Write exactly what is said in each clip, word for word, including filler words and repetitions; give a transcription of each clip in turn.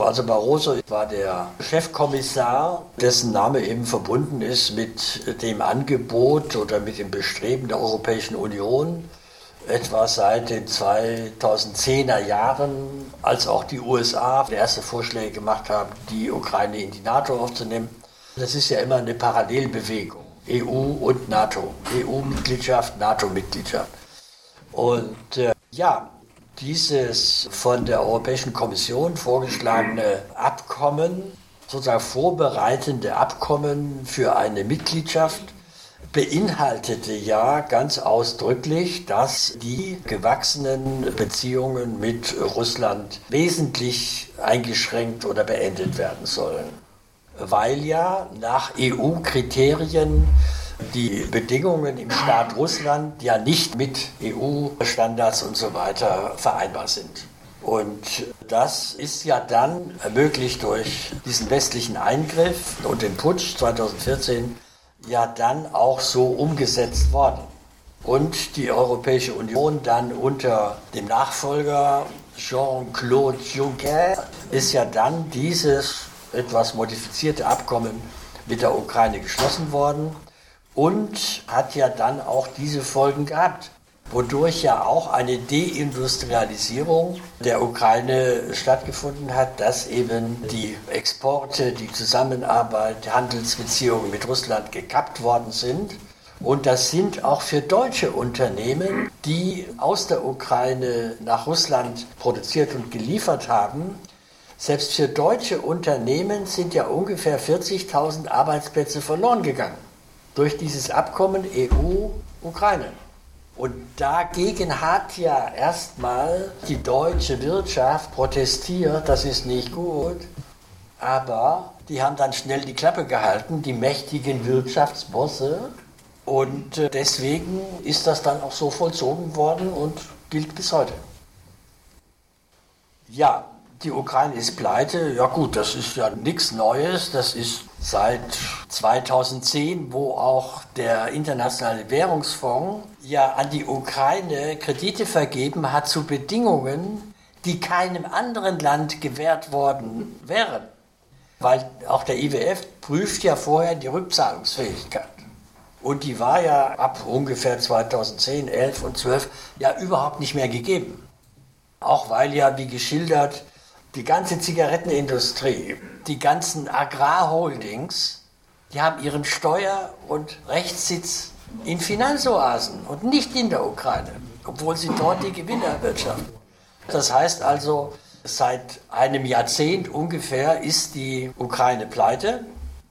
Also Barroso war der Chefkommissar, dessen Name eben verbunden ist mit dem Angebot oder mit dem Bestreben der Europäischen Union, etwa seit den zweitausendzehner Jahren, als auch die U S A erste Vorschläge gemacht haben, die Ukraine in die NATO aufzunehmen. Das ist ja immer eine Parallelbewegung, E U und NATO, E U-Mitgliedschaft, NATO-Mitgliedschaft. Und äh, ja, dieses von der Europäischen Kommission vorgeschlagene Abkommen, sozusagen vorbereitende Abkommen für eine Mitgliedschaft, beinhaltete ja ganz ausdrücklich, dass die gewachsenen Beziehungen mit Russland wesentlich eingeschränkt oder beendet werden sollen. Weil ja nach E U-Kriterien die Bedingungen im Staat Russland ja nicht mit E U-Standards und so weiter vereinbar sind. Und das ist ja dann ermöglicht durch diesen westlichen Eingriff und den Putsch zweitausendvierzehn ja dann auch so umgesetzt worden. Und die Europäische Union dann unter dem Nachfolger Jean-Claude Juncker ist ja dann dieses etwas modifizierte Abkommen mit der Ukraine geschlossen worden und hat ja dann auch diese Folgen gehabt, wodurch ja auch eine Deindustrialisierung der Ukraine stattgefunden hat, dass eben die Exporte, die Zusammenarbeit, die Handelsbeziehungen mit Russland gekappt worden sind. Und das sind auch für deutsche Unternehmen, die aus der Ukraine nach Russland produziert und geliefert haben. Selbst für deutsche Unternehmen sind ja ungefähr vierzigtausend Arbeitsplätze verloren gegangen durch dieses Abkommen E U-Ukraine. Und dagegen hat ja erstmal die deutsche Wirtschaft protestiert, das ist nicht gut. Aber die haben dann schnell die Klappe gehalten, die mächtigen Wirtschaftsbosse. Und deswegen ist das dann auch so vollzogen worden und gilt bis heute. Ja, die Ukraine ist pleite. Ja gut, das ist ja nichts Neues. Das ist seit zweitausendzehn, wo auch der Internationale Währungsfonds ja an die Ukraine Kredite vergeben hat zu Bedingungen, die keinem anderen Land gewährt worden wären. Weil auch der I W F prüft ja vorher die Rückzahlungsfähigkeit. Und die war ja ab ungefähr zweitausendzehn, elf und zwölf ja überhaupt nicht mehr gegeben. Auch weil ja, wie geschildert, die ganze Zigarettenindustrie, die ganzen Agrarholdings, die haben ihren Steuer- und Rechtssitz in Finanzoasen und nicht in der Ukraine, obwohl sie dort die Gewinne erwirtschaften. Das heißt also, seit einem Jahrzehnt ungefähr ist die Ukraine pleite,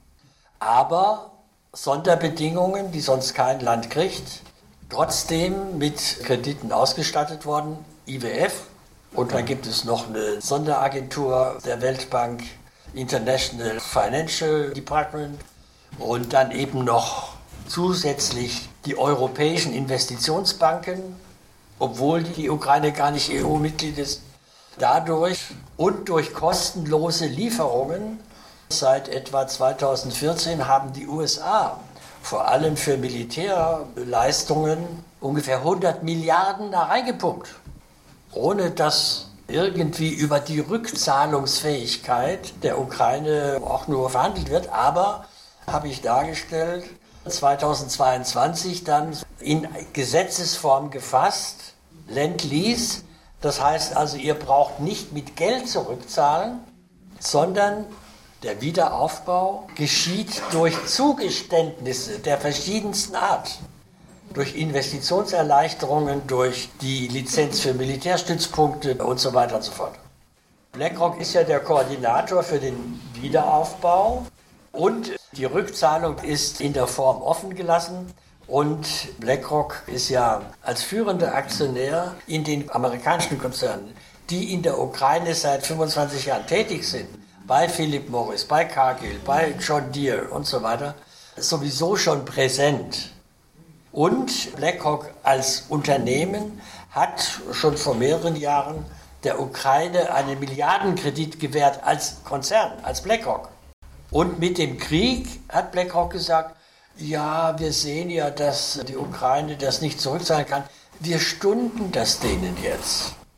aber Sonderbedingungen, die sonst kein Land kriegt, trotzdem mit Krediten ausgestattet worden, I W F. Und dann gibt es noch eine Sonderagentur der Weltbank, International Financial Department, und dann eben noch zusätzlich die europäischen Investitionsbanken, obwohl die Ukraine gar nicht E U-Mitglied ist. Dadurch und durch kostenlose Lieferungen seit etwa zweitausendvierzehn haben die U S A vor allem für Militärleistungen ungefähr hundert Milliarden da reingepumpt, ohne dass irgendwie über die Rückzahlungsfähigkeit der Ukraine auch nur verhandelt wird. Aber, habe ich dargestellt, zweitausendzweiundzwanzig dann in Gesetzesform gefasst, Lend-Lease. Das heißt also, ihr braucht nicht mit Geld zurückzahlen, sondern der Wiederaufbau geschieht durch Zugeständnisse der verschiedensten Art. Durch Investitionserleichterungen, durch die Lizenz für Militärstützpunkte und so weiter und so fort. BlackRock ist ja der Koordinator für den Wiederaufbau und die Rückzahlung ist in der Form offen gelassen. Und BlackRock ist ja als führender Aktionär in den amerikanischen Konzernen, die in der Ukraine seit fünfundzwanzig Jahren tätig sind, bei Philip Morris, bei Cargill, bei John Deere und so weiter, sowieso schon präsent. Und BlackRock als Unternehmen hat schon vor mehreren Jahren der Ukraine einen Milliardenkredit gewährt als Konzern, als BlackRock. Und mit dem Krieg hat BlackRock gesagt, ja, wir sehen ja, dass die Ukraine das nicht zurückzahlen kann. Wir stunden das denen jetzt.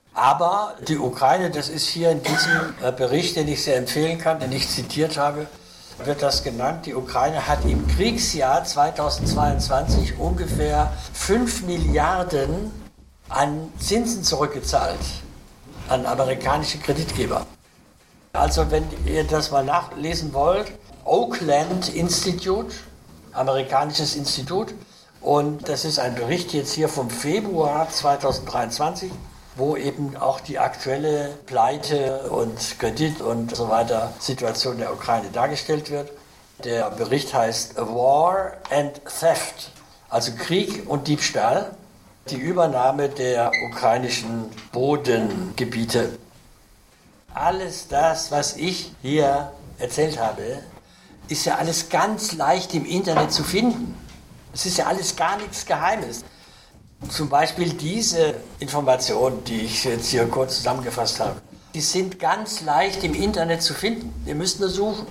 Aber die Ukraine, das ist hier in diesem Bericht, den ich sehr empfehlen kann, den ich zitiert habe, wird das genannt. Die Ukraine hat im Kriegsjahr zweitausendzweiundzwanzig ungefähr fünf Milliarden an Zinsen zurückgezahlt an amerikanische Kreditgeber. Also wenn ihr das mal nachlesen wollt, Oakland Institute, amerikanisches Institut, und das ist ein Bericht jetzt hier vom Februar zweitausenddreiundzwanzig, wo eben auch die aktuelle Pleite und Kredit und so weiter Situation der Ukraine dargestellt wird. Der Bericht heißt War and Theft, also Krieg und Diebstahl, die Übernahme der ukrainischen Bodengebiete. Alles das, was ich hier erzählt habe, ist ja alles ganz leicht im Internet zu finden. Es ist ja alles gar nichts Geheimes. Zum Beispiel diese Informationen, die ich jetzt hier kurz zusammengefasst habe, die sind ganz leicht im Internet zu finden. Ihr müsst nur suchen.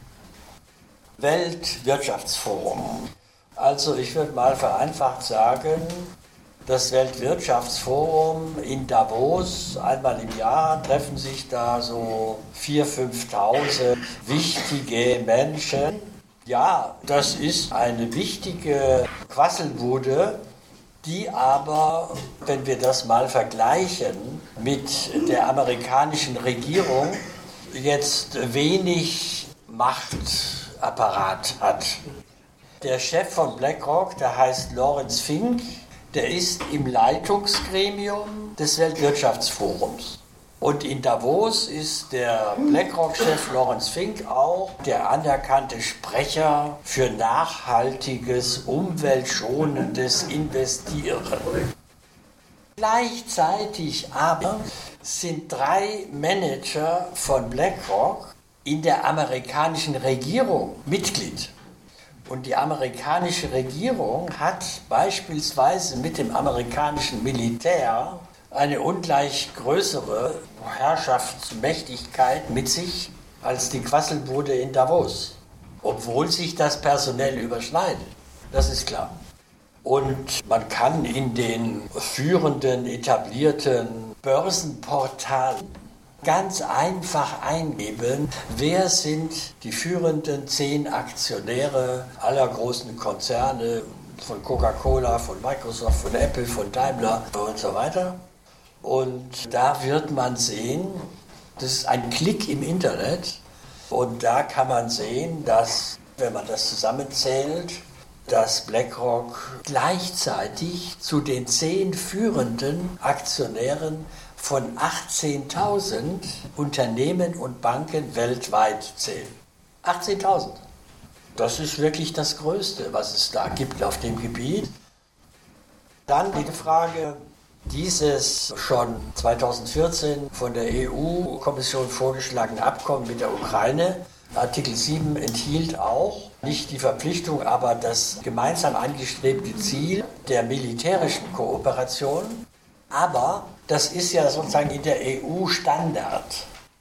Weltwirtschaftsforum. Also ich würde mal vereinfacht sagen, das Weltwirtschaftsforum in Davos, einmal im Jahr treffen sich da so viertausend, fünftausend wichtige Menschen. Ja, das ist eine wichtige Quasselbude, die aber, wenn wir das mal vergleichen mit der amerikanischen Regierung, jetzt wenig Machtapparat hat. Der Chef von BlackRock, der heißt Lawrence Fink, der ist im Leitungsgremium des Weltwirtschaftsforums. Und in Davos ist der BlackRock-Chef Lawrence Fink auch der anerkannte Sprecher für nachhaltiges, umweltschonendes Investieren. Gleichzeitig aber sind drei Manager von BlackRock in der amerikanischen Regierung Mitglied. Und die amerikanische Regierung hat beispielsweise mit dem amerikanischen Militär eine ungleich größere Herrschaftsmächtigkeit mit sich als die Quasselbude in Davos. Obwohl sich das personell überschneidet, das ist klar. Und man kann in den führenden, etablierten Börsenportalen ganz einfach eingeben, wer sind die führenden zehn Aktionäre aller großen Konzerne, von Coca-Cola, von Microsoft, von Apple, von Daimler und so weiter. Und da wird man sehen, das ist ein Klick im Internet, und da kann man sehen, dass, wenn man das zusammenzählt, dass BlackRock gleichzeitig zu den zehn führenden Aktionären von achtzehntausend Unternehmen und Banken weltweit zählen. achtzehntausend. Das ist wirklich das Größte, was es da gibt auf dem Gebiet. Dann die Frage, dieses schon zweitausendvierzehn von der E U-Kommission vorgeschlagene Abkommen mit der Ukraine, Artikel sieben enthielt auch nicht die Verpflichtung, aber das gemeinsam angestrebte Ziel der militärischen Kooperation. Aber das ist ja sozusagen in der E U Standard.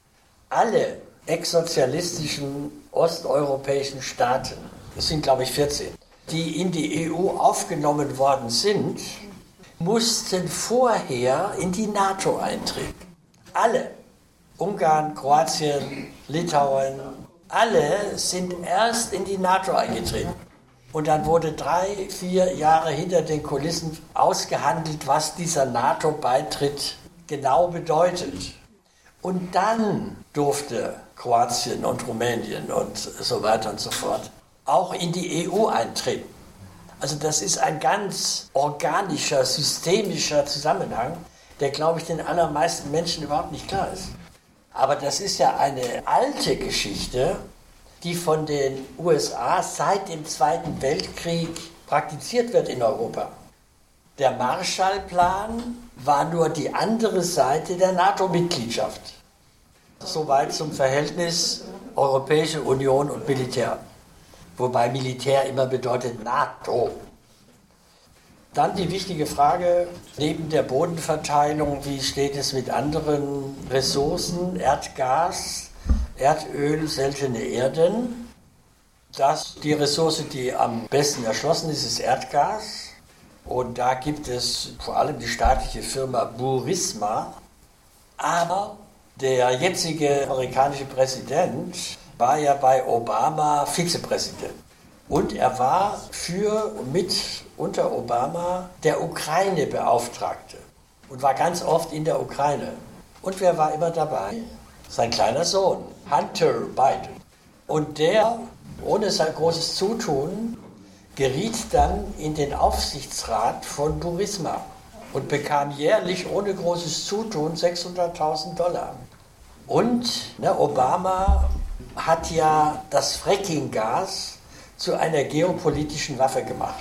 Alle exsozialistischen osteuropäischen Staaten, das sind glaube ich vierzehn, die in die E U aufgenommen worden sind, mussten vorher in die NATO eintreten. Alle. Ungarn, Kroatien, Litauen, alle sind erst in die NATO eingetreten. Und dann wurde drei, vier Jahre hinter den Kulissen ausgehandelt, was dieser NATO-Beitritt genau bedeutet. Und dann durfte Kroatien und Rumänien und so weiter und so fort auch in die E U eintreten. Also das ist ein ganz organischer, systemischer Zusammenhang, der, glaube ich, den allermeisten Menschen überhaupt nicht klar ist. Aber das ist ja eine alte Geschichte, die von den U S A seit dem Zweiten Weltkrieg praktiziert wird in Europa. Der Marshallplan war nur die andere Seite der NATO-Mitgliedschaft. Soweit zum Verhältnis Europäische Union und Militär. Wobei Militär immer bedeutet NATO. Dann die wichtige Frage, neben der Bodenverteilung, wie steht es mit anderen Ressourcen, Erdgas, Erdöl, seltene Erden. Das, die Ressource, die am besten erschlossen ist, ist Erdgas. Und da gibt es vor allem die staatliche Firma Burisma, Aber der jetzige amerikanische Präsident war ja bei Obama Vizepräsident. Und er war für und mit unter Obama der Ukraine-Beauftragte und war ganz oft in der Ukraine. Und wer war immer dabei? Sein kleiner Sohn, Hunter Biden. Und der, ohne sein großes Zutun, geriet dann in den Aufsichtsrat von Burisma und bekam jährlich ohne großes Zutun sechshunderttausend Dollar. Und ne, Obama hat ja das Fracking-Gas zu einer geopolitischen Waffe gemacht.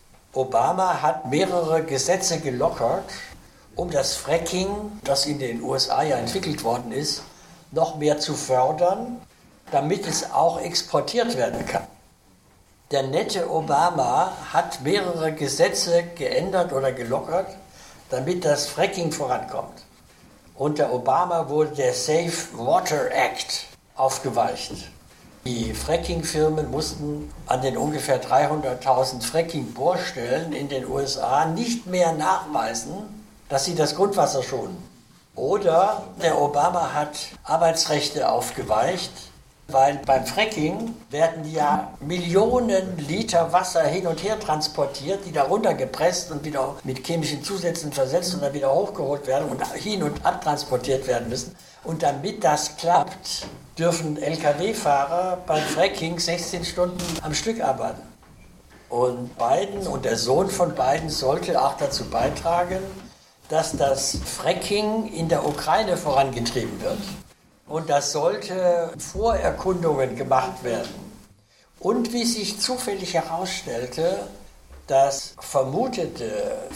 Obama hat mehrere Gesetze gelockert, um das Fracking, das in den U S A ja entwickelt worden ist, noch mehr zu fördern, damit es auch exportiert werden kann. Der nette Obama hat mehrere Gesetze geändert oder gelockert, damit das Fracking vorankommt. Unter Obama wurde der Safe Water Act aufgeweicht. Die Fracking-Firmen mussten an den ungefähr dreihunderttausend Fracking-Bohrstellen in den U S A nicht mehr nachweisen, dass sie das Grundwasser schonen. Oder der Obama hat Arbeitsrechte aufgeweicht, weil beim Fracking werden ja Millionen Liter Wasser hin und her transportiert, die da runtergepresst und wieder mit chemischen Zusätzen versetzt und dann wieder hochgeholt werden und hin und abtransportiert werden müssen. Und damit das klappt, dürfen L K W-Fahrer beim Fracking sechzehn Stunden am Stück arbeiten. Und Biden und der Sohn von Biden sollte auch dazu beitragen, dass das Fracking in der Ukraine vorangetrieben wird. Und das sollte Vorerkundungen gemacht werden. Und wie sich zufällig herausstellte, das vermutete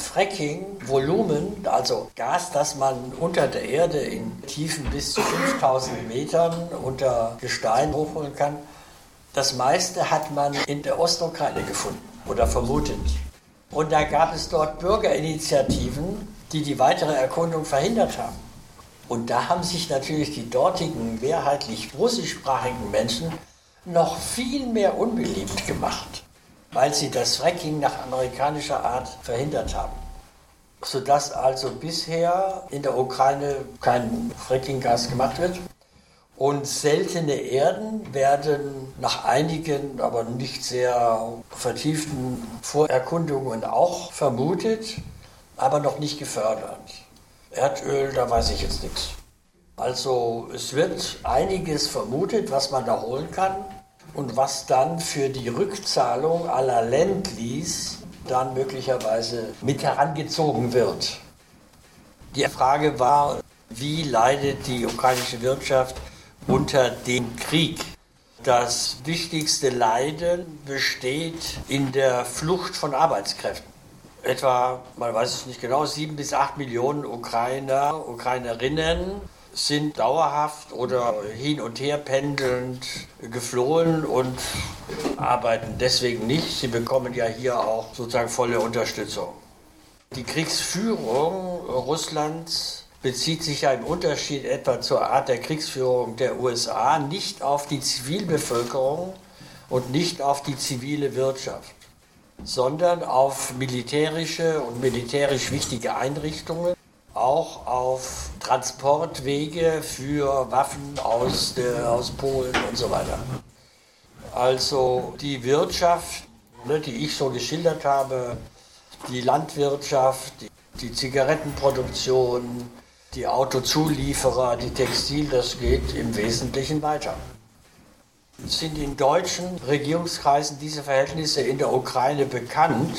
Fracking-Volumen, also Gas, das man unter der Erde in Tiefen bis zu fünftausend Metern unter Gestein hochholen kann, das meiste hat man in der Ostukraine gefunden oder vermutet. Und da gab es dort Bürgerinitiativen, die die weitere Erkundung verhindert haben. Und da haben sich natürlich die dortigen mehrheitlich russischsprachigen Menschen noch viel mehr unbeliebt gemacht, weil sie das Fracking nach amerikanischer Art verhindert haben. Sodass also bisher in der Ukraine kein Frackinggas gemacht wird. Und seltene Erden werden nach einigen, aber nicht sehr vertieften Vorerkundungen auch vermutet, aber noch nicht gefördert. Erdöl, da weiß ich jetzt nichts. Also es wird einiges vermutet, was man da holen kann und was dann für die Rückzahlung aller Lend-Lease dann möglicherweise mit herangezogen wird. Die Frage war, wie leidet die ukrainische Wirtschaft unter dem Krieg? Das wichtigste Leiden besteht in der Flucht von Arbeitskräften. Etwa, man weiß es nicht genau, sieben bis acht Millionen Ukrainer, Ukrainerinnen sind dauerhaft oder hin und her pendelnd geflohen und arbeiten deswegen nicht. Sie bekommen ja hier auch sozusagen volle Unterstützung. Die Kriegsführung Russlands bezieht sich ja im Unterschied etwa zur Art der Kriegsführung der U S A nicht auf die Zivilbevölkerung und nicht auf die zivile Wirtschaft, sondern auf militärische und militärisch wichtige Einrichtungen, auch auf Transportwege für Waffen aus, der, aus Polen und so weiter. Also die Wirtschaft, ne, die ich so geschildert habe, die Landwirtschaft, die, die Zigarettenproduktion, die Autozulieferer, die Textil, das geht im Wesentlichen weiter. Sind in deutschen Regierungskreisen diese Verhältnisse in der Ukraine bekannt?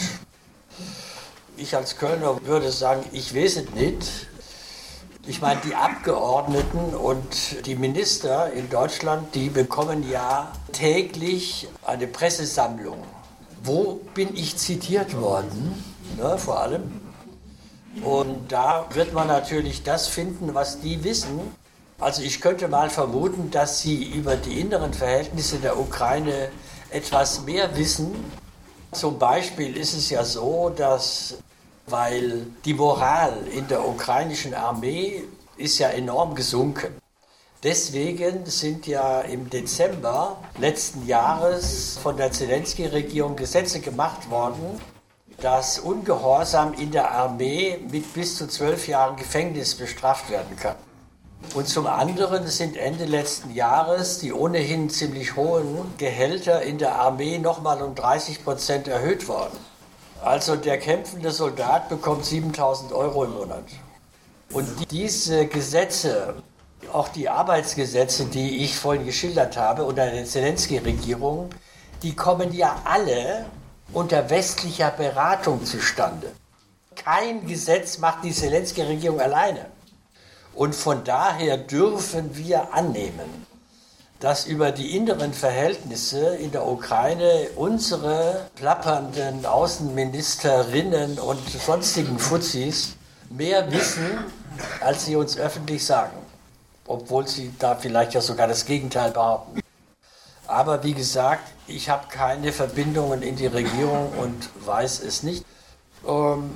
Ich als Kölner würde sagen, ich weiß es nicht. Ich meine, die Abgeordneten und die Minister in Deutschland, die bekommen ja täglich eine Pressesammlung. Wo bin ich zitiert worden? Ne, vor allem. Und da wird man natürlich das finden, was die wissen. Also ich könnte mal vermuten, dass sie über die inneren Verhältnisse der Ukraine etwas mehr wissen. Zum Beispiel ist es ja so, dass, weil die Moral in der ukrainischen Armee ist ja enorm gesunken. Deswegen sind ja im Dezember letzten Jahres von der Zelensky-Regierung Gesetze gemacht worden, dass Ungehorsam in der Armee mit bis zu zwölf Jahren Gefängnis bestraft werden kann. Und zum anderen sind Ende letzten Jahres die ohnehin ziemlich hohen Gehälter in der Armee nochmal um dreißig Prozent erhöht worden. Also der kämpfende Soldat bekommt siebentausend Euro im Monat. Und diese Gesetze, auch die Arbeitsgesetze, die ich vorhin geschildert habe, unter der Zelensky-Regierung, die kommen ja alle unter westlicher Beratung zustande. Kein Gesetz macht die Zelensky-Regierung alleine. Und von daher dürfen wir annehmen, dass über die inneren Verhältnisse in der Ukraine unsere plappernden Außenministerinnen und sonstigen Fuzis mehr wissen, als sie uns öffentlich sagen. Obwohl sie da vielleicht ja sogar das Gegenteil behaupten. Aber wie gesagt, ich habe keine Verbindungen in die Regierung und weiß es nicht. Ähm,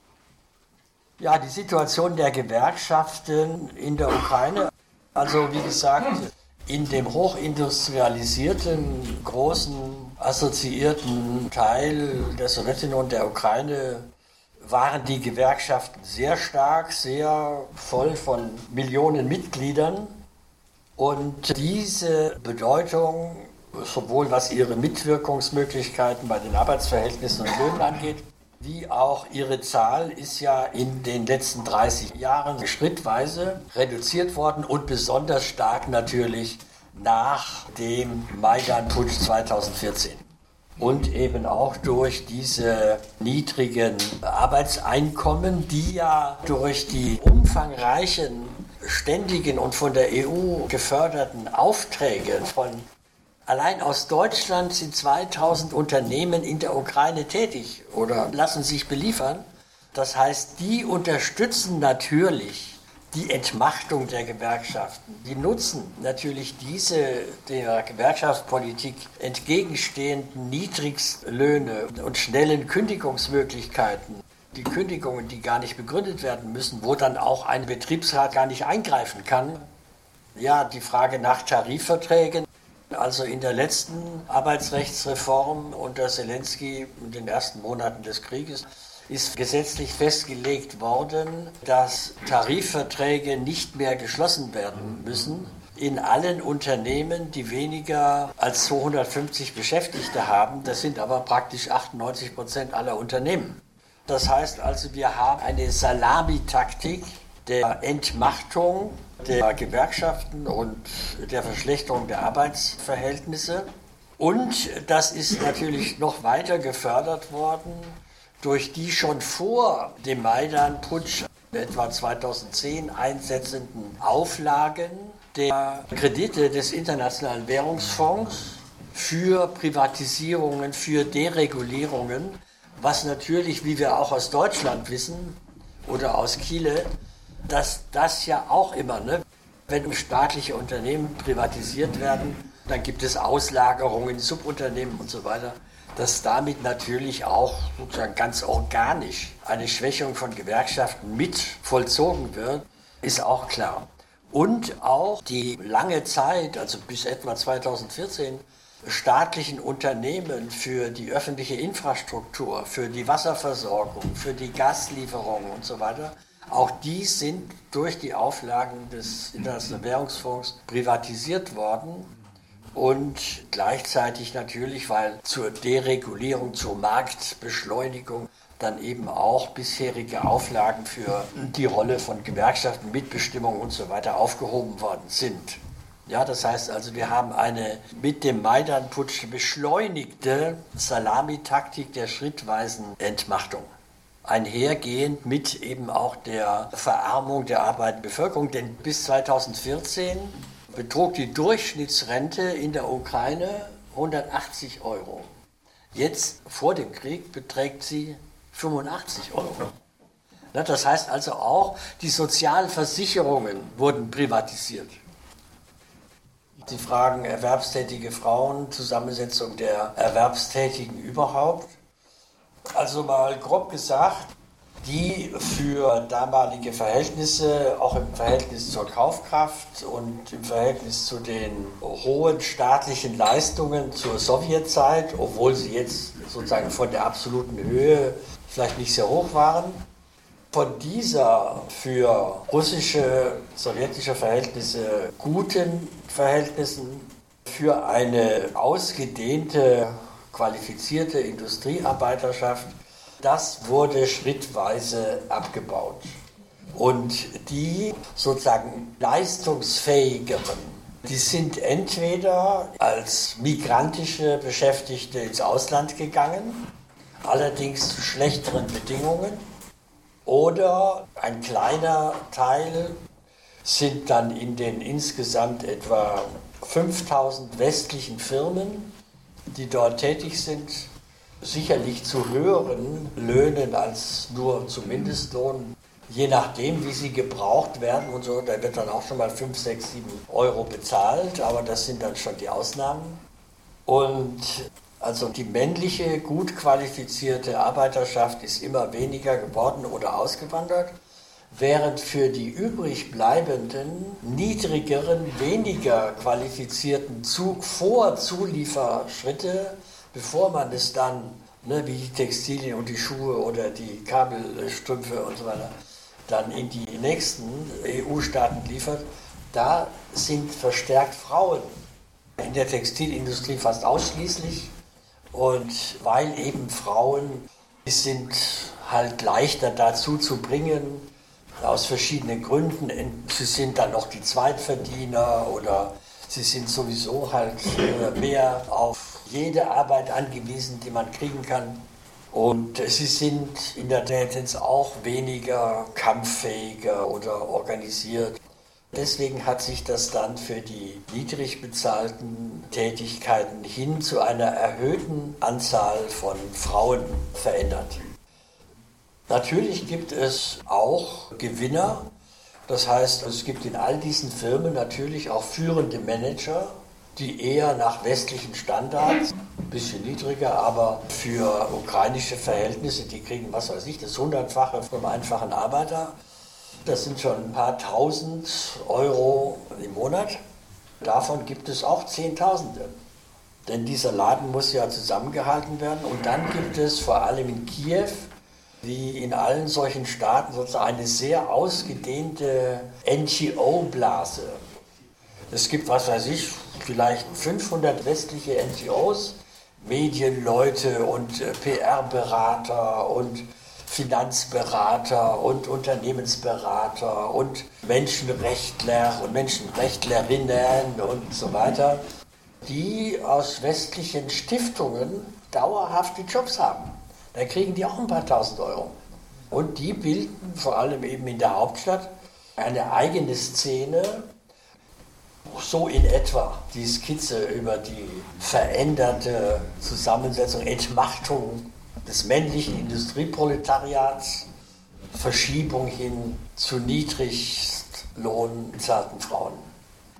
ja, die Situation der Gewerkschaften in der Ukraine, also wie gesagt, in dem hochindustrialisierten, großen, assoziierten Teil der Sowjetunion, der Ukraine, waren die Gewerkschaften sehr stark, sehr voll von Millionen Mitgliedern. Und diese Bedeutung, sowohl was ihre Mitwirkungsmöglichkeiten bei den Arbeitsverhältnissen und Löhnen angeht, wie auch ihre Zahl ist ja in den letzten dreißig Jahren schrittweise reduziert worden und besonders stark natürlich nach dem Maidan-Putsch zweitausendvierzehn. Und eben auch durch diese niedrigen Arbeitseinkommen, die ja durch die umfangreichen, ständigen und von der E U geförderten Aufträge von allein aus Deutschland sind zweitausend Unternehmen in der Ukraine tätig oder lassen sich beliefern. Das heißt, die unterstützen natürlich die Entmachtung der Gewerkschaften. Die nutzen natürlich diese der Gewerkschaftspolitik entgegenstehenden Niedrigstlöhne und schnellen Kündigungsmöglichkeiten. Die Kündigungen, die gar nicht begründet werden müssen, wo dann auch ein Betriebsrat gar nicht eingreifen kann. Ja, die Frage nach Tarifverträgen. Also in der letzten Arbeitsrechtsreform unter Zelensky in den ersten Monaten des Krieges ist gesetzlich festgelegt worden, dass Tarifverträge nicht mehr geschlossen werden müssen in allen Unternehmen, die weniger als zweihundertfünfzig Beschäftigte haben. Das sind aber praktisch achtundneunzig Prozent aller Unternehmen. Das heißt also, wir haben eine Salamitaktik der Entmachtung der Gewerkschaften und der Verschlechterung der Arbeitsverhältnisse. Und das ist natürlich noch weiter gefördert worden durch die schon vor dem Maidan-Putsch etwa zweitausendzehn einsetzenden Auflagen der Kredite des Internationalen Währungsfonds für Privatisierungen, für Deregulierungen, was natürlich, wie wir auch aus Deutschland wissen oder aus Chile, dass das ja auch immer, ne, wenn staatliche Unternehmen privatisiert werden, dann gibt es Auslagerungen in Subunternehmen und so weiter, dass damit natürlich auch sozusagen ganz organisch eine Schwächung von Gewerkschaften mit vollzogen wird, ist auch klar. Und auch die lange Zeit, also bis etwa zweitausendvierzehn, staatlichen Unternehmen für die öffentliche Infrastruktur, für die Wasserversorgung, für die Gaslieferungen und so weiter, auch die sind durch die Auflagen des Internationalen Währungsfonds privatisiert worden. Und gleichzeitig natürlich, weil zur Deregulierung, zur Marktbeschleunigung dann eben auch bisherige Auflagen für die Rolle von Gewerkschaften, Mitbestimmung und so weiter aufgehoben worden sind. Ja, das heißt also, wir haben eine mit dem Maidan-Putsch beschleunigte Salamitaktik der schrittweisen Entmachtung. Einhergehend mit eben auch der Verarmung der arbeitenden Bevölkerung, denn bis zweitausendvierzehn betrug die Durchschnittsrente in der Ukraine hundertachtzig Euro. Jetzt, vor dem Krieg, beträgt sie fünfundachtzig Euro. Das heißt also auch, die Sozialversicherungen wurden privatisiert. Sie fragen erwerbstätige Frauen, Zusammensetzung der Erwerbstätigen überhaupt. Also mal grob gesagt, die für damalige Verhältnisse, auch im Verhältnis zur Kaufkraft und im Verhältnis zu den hohen staatlichen Leistungen zur Sowjetzeit, obwohl sie jetzt sozusagen von der absoluten Höhe vielleicht nicht sehr hoch waren, Von dieser für russische, sowjetische Verhältnisse guten Verhältnissen für eine ausgedehnte, qualifizierte Industriearbeiterschaft, das wurde schrittweise abgebaut. Und die sozusagen leistungsfähigeren, die sind entweder als migrantische Beschäftigte ins Ausland gegangen, allerdings zu schlechteren Bedingungen, oder ein kleiner Teil sind dann in den insgesamt etwa fünftausend westlichen Firmen, die dort tätig sind, sicherlich zu höheren Löhnen als nur zum Mindestlohn, je nachdem, wie sie gebraucht werden und so, da wird dann auch schon mal fünf, sechs, sieben Euro bezahlt, aber das sind dann schon die Ausnahmen. Und also die männliche, gut qualifizierte Arbeiterschaft ist immer weniger geworden oder ausgewandert, während für die übrig bleibenden, niedrigeren, weniger qualifizierten Zu- Vorzulieferschritte, bevor man es dann, ne, wie die Textilien und die Schuhe oder die Kabelstrümpfe und so weiter, dann in die nächsten E U-Staaten liefert, da sind verstärkt Frauen. In der Textilindustrie fast ausschließlich. Und weil eben Frauen sind halt leichter dazu zu bringen, aus verschiedenen Gründen. Sie sind dann noch die Zweitverdiener oder sie sind sowieso halt mehr auf jede Arbeit angewiesen, die man kriegen kann. Und sie sind in der Tendenz auch weniger kampffähiger oder organisiert. Deswegen hat sich das dann für die niedrig bezahlten Tätigkeiten hin zu einer erhöhten Anzahl von Frauen verändert. Natürlich gibt es auch Gewinner. Das heißt, es gibt in all diesen Firmen natürlich auch führende Manager, die eher nach westlichen Standards, ein bisschen niedriger, aber für ukrainische Verhältnisse, die kriegen, was weiß ich, das Hundertfache vom einfachen Arbeiter. Das sind schon ein paar tausend Euro im Monat. Davon gibt es auch Zehntausende. Denn dieser Laden muss ja zusammengehalten werden. Und dann gibt es vor allem in Kiew, wie in allen solchen Staaten, sozusagen eine sehr ausgedehnte N G O-Blase. Es gibt, was weiß ich, vielleicht fünfhundert westliche N G Os, Medienleute und P R-Berater und Finanzberater und Unternehmensberater und Menschenrechtler und Menschenrechtlerinnen und so weiter, die aus westlichen Stiftungen dauerhaft die Jobs haben. Da kriegen die auch ein paar tausend Euro. Und die bilden vor allem eben in der Hauptstadt eine eigene Szene, so in etwa die Skizze über die veränderte Zusammensetzung, Entmachtung des männlichen Industrieproletariats, Verschiebung hin zu niedrigstlohnbezahlten Frauen.